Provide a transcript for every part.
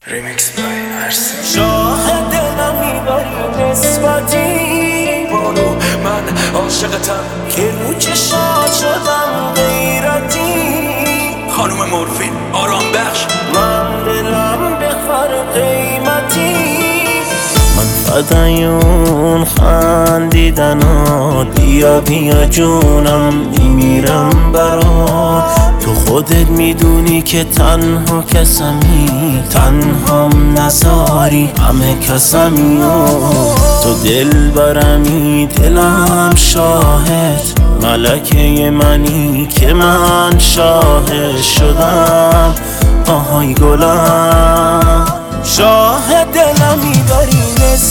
ریمیکس بای مرسی. شاه دلم میبری نسبتی بانو من عاشقتم که رو چشات شدم غیرتی. خانوم مورفین آرام بخش. من دلم بخر قیمتی. من فدای اون خندیدنات، بیا بیا جونم میمیرم برات. تو خودت میدونی که تنها کسمی، تنهام نذاری همه کسمی. تو دل برمی دلم شاهد، ملکه منی که من شاهد شدم. آهای گلم شاه دلم میبری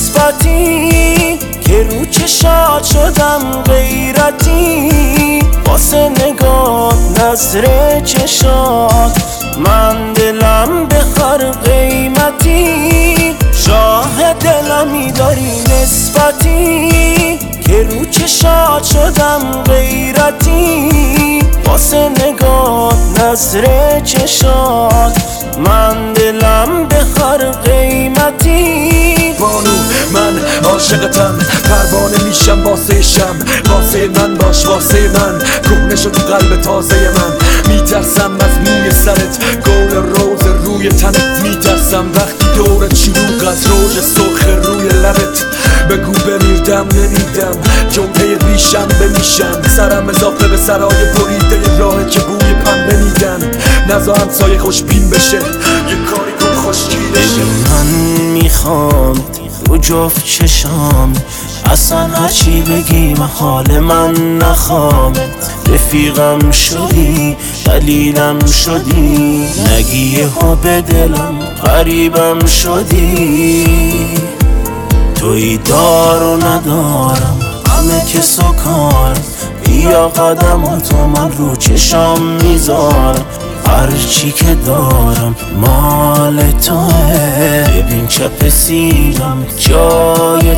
نسبتی که رو چشات شدم غیرتی. واسه نگاه نظر چشات من دلم بخر قیمتی. شاه دلم میداری نسبتی که رو چشات شدم غیرتی. واسه نگاه نظر چشات من دلم بخر قیمتی. بانو من عاشقتم، پروانه میشم واسه شم. واسه من باش واسه من، کهنه شد تو قلب تازه من. میترسم از موی سرت، گل روز روی تنت. میترسم وقتی دورت شلوغ از روژ سرخ روی لبت. بگو بمیردم نمیدم، جمعه ریشم بمیشم. سرم اضافه به سرای بریده راه که بوی پنبه میدن. نزا همسایه خوشبین بشه، یه کاری کن خوشگیل شه. من میخوام رو جفت چشام، اصلا هرچی بگی محال من نخوام. رفیقم شدی دلیلم شدی، نگی ها به دلم قریبم شدی. توی دار و ندارم همه که سکار، بیا قدماتو من رو چشام میذارم. هرچی که دارم مال توه، ببین چپ سینم جای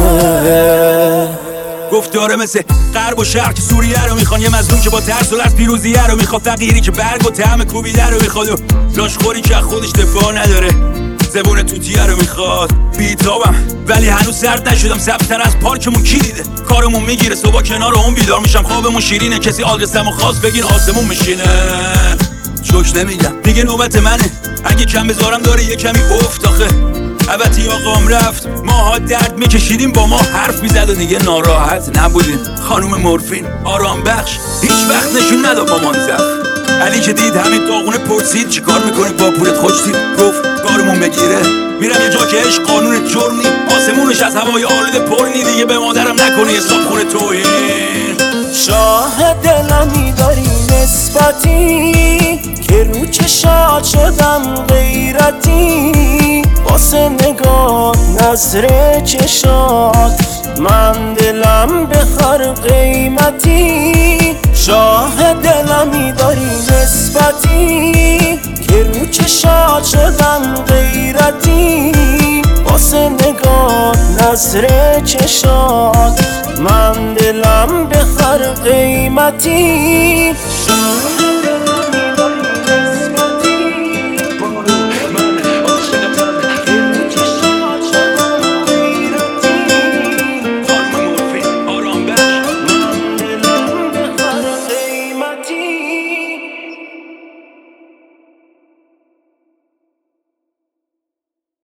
توه. گفت داره مثل غرب و شرق که سوریه رو میخوان، یه مظلوم که با ترس و لرز پیروزیه رو میخواد، فقیری که برگ و طعم کوبیده رو میخواد، و لاشخوری که خودش دفاع نداره، زبون توتیه رو میخواد. بیتابم ولی هنوز سرد نشدم، سبزتر از پارکمون کی دیده. کارمون میگیره صبح کنار اون بیدار میشم، خوابمون شیرینه، کسی آدرسمو خواست بگین آسمون میشینه. شوش نمیگم دیگه نوبت منه، اگه کم بذارم داره یه کمی افت. آخه البته آقام رفت، ماها درد میکشیدیم، با ما حرف میزد و دیگه ناراحت نبودیم. خانوم مورفین آرام بخش هیچ وقت نشون نداد با منزف. علی که دید همین داغونه پرسید چیکار میکنی با پولت خوشتید، گفت کارمون بگیره میرم یه جا که عشق قانون جرم نی، آسمونش از هوای آلوده پر نی، دیگه به مادرم نکنی حساب خونه توهین. شاه دلم میداری نسبتی که رو چشات شدم غیرتی. واسه نگاه نظر چشات من دلم بخر قیمتی. شاه دلم میداری نسبتی که رو چشات شدم غیرتی. واسه نگاه نظر چشات من دلم بخر قیمتی.